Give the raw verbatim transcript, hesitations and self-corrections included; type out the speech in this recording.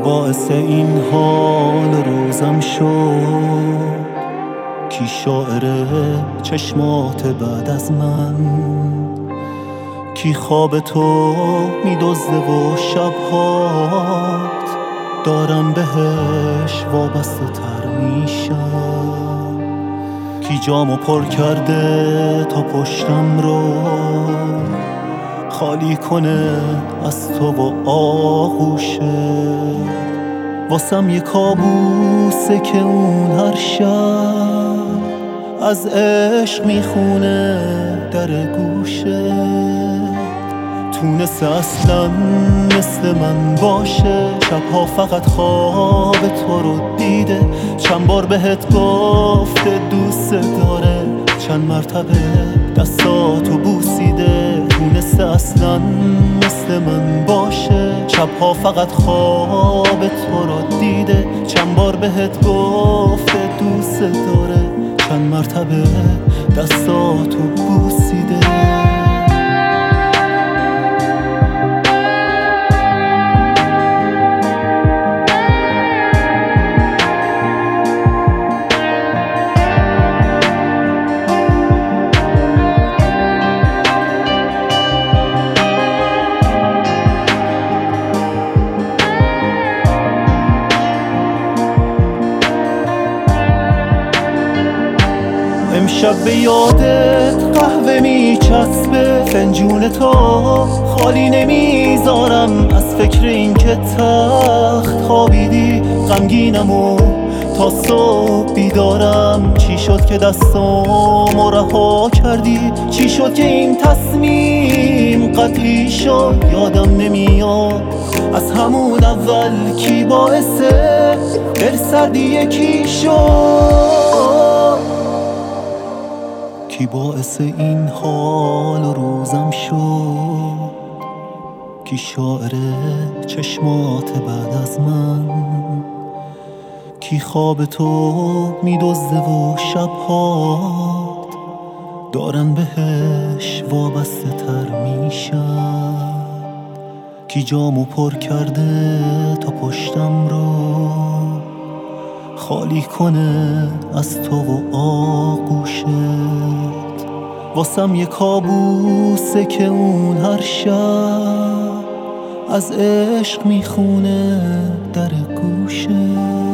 باعث این حال روزم شد؟ کی شاعر چشمات بعد از من؟ کی خواب تو میدزده و شبهات دارم بهش وابسته تر میشم؟ کی جامو پر کرده تا پشتم رو خالی کنه از تو و آغوشه؟ واسم یه کابوسه که اون هر شب از عشق میخونه در گوشه. تونسته اصلا مثل من باشه، شبها فقط خواب تو رو دیده، چند بار بهت گفته دوست داره، چند مرتبه دستاتو بوسیده. تونسته اصلا مثل من باشه، شبها فقط خواب تو رو دیده، چند بار بهت گفته دوست داره، چند مرتبه دستاتو بوسیده. امشب به یادت قهوه میچسبه، فنجون تو خالی نمیذارم از فکر این که تخت خوابیدی. غمگینم و تا صبح بیدارم، چی شد که دستامو رها کردی؟ چی شد که این تصمیم قطعی شد؟ یادم نمیاد از همون اول کی باعث دل سردی یکی شد؟ کی باعث این حال روزم شد؟ کی شاعر چشمات بعد از من؟ کی خواب تو میدزده و شبهات دارن بهش وابسته تر میشن؟ کی جامو پر کرده تا پشتم رو خالی کنه از تو و آغوشت؟ واسم یه کابوسه که اون هر شب از عشق میخونه در گوشت.